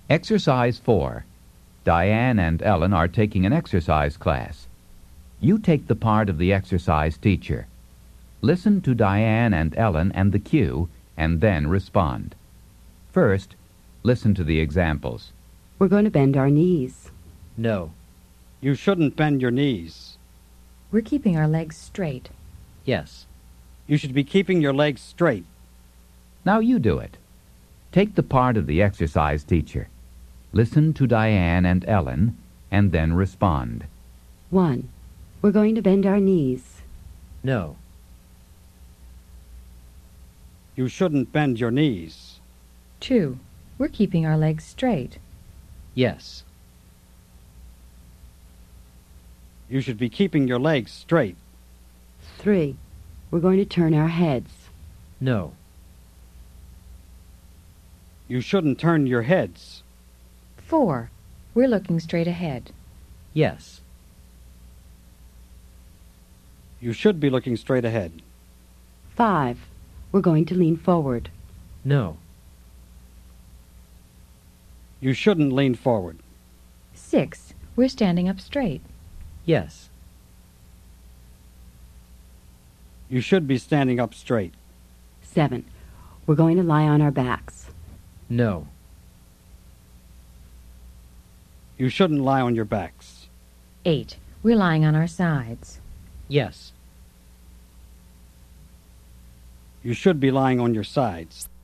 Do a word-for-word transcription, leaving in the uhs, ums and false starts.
Exercise four. Diane and Ellen are taking an exercise class. You take the part of the exercise teacher. Listen to Diane and Ellen and the cue, and then respond. First, listen to the examples. We're going to bend our knees. No. You shouldn't bend your knees. We're keeping our legs straight. Yes. You should be keeping your legs straight. Now you do it. Take the part of the exercise teacher. Listen to Diane and Ellen, and then respond. One, we're going to bend our knees. No. You shouldn't bend your knees. Two, we're keeping our legs straight. Yes. You should be keeping your legs straight. Three, we're going to turn our heads. No. You shouldn't turn your heads. Four, we're looking straight ahead. Yes. You should be looking straight ahead. Five, we're going to lean forward. No. You shouldn't lean forward. Six, we're standing up straight. Yes. You should be standing up straight. Seven, we're going to lie on our backs. No. You shouldn't lie on your backs. Eight, we're lying on our sides. Yes. You should be lying on your sides.